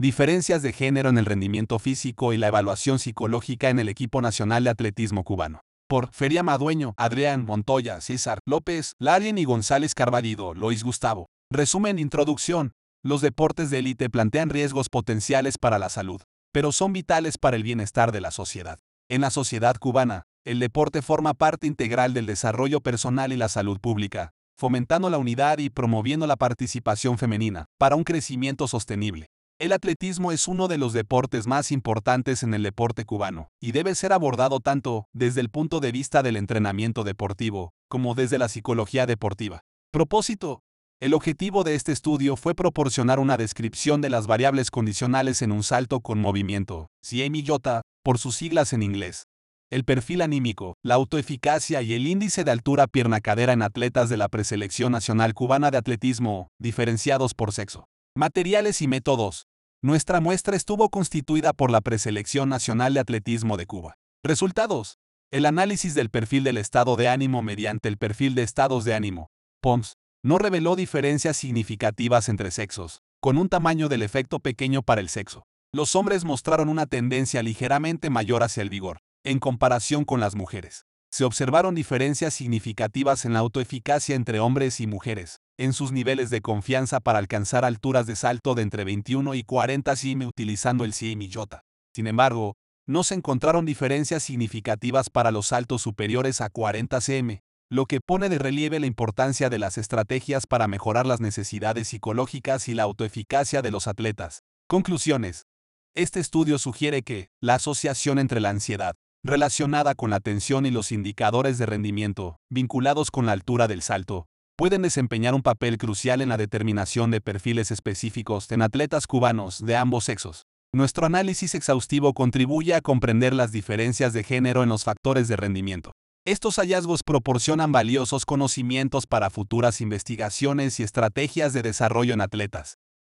Diferencias de género en el rendimiento físico y la evaluación psicológica en el equipo nacional de atletismo cubano. Por Feria Madueño, Adrián Montoya, César López, Larien y González Carballido, Lois Gustavo. Resumen, introducción. Los deportes de élite plantean riesgos potenciales para la salud, pero son vitales para el bienestar de la sociedad. En la sociedad cubana, el deporte forma parte integral del desarrollo personal y la salud pública, fomentando la unidad y promoviendo la participación femenina para un crecimiento sostenible. El atletismo es uno de los deportes más importantes en el deporte cubano y debe ser abordado tanto desde el punto de vista del entrenamiento deportivo como desde la psicología deportiva. Propósito. El objetivo de este estudio fue proporcionar una descripción de las variables condicionales en un salto con movimiento, CMJ, por sus siglas en inglés. El perfil anímico, la autoeficacia y el índice de altura pierna-cadera en atletas de la Preselección Nacional Cubana de Atletismo, diferenciados por sexo. Materiales y métodos. Nuestra muestra estuvo constituida por la Preselección Nacional de Atletismo de Cuba. Resultados. El análisis del perfil del estado de ánimo mediante el perfil de estados de ánimo, POMS, no reveló diferencias significativas entre sexos, con un tamaño del efecto pequeño para el sexo. Los hombres mostraron una tendencia ligeramente mayor hacia el vigor, en comparación con las mujeres. Se observaron diferencias significativas en la autoeficacia entre hombres y mujeres, en sus niveles de confianza para alcanzar alturas de salto de entre 21 y 40 cm utilizando el CMJ. Sin embargo, no se encontraron diferencias significativas para los saltos superiores a 40 cm, lo que pone de relieve la importancia de las estrategias para mejorar las necesidades psicológicas y la autoeficacia de los atletas. Conclusiones. Este estudio sugiere que la asociación entre la ansiedad, relacionada con la tensión y los indicadores de rendimiento, vinculados con la altura del salto, pueden desempeñar un papel crucial en la determinación de perfiles específicos en atletas cubanos de ambos sexos. Nuestro análisis exhaustivo contribuye a comprender las diferencias de género en los factores de rendimiento. Estos hallazgos proporcionan valiosos conocimientos para futuras investigaciones y estrategias de desarrollo en atletas.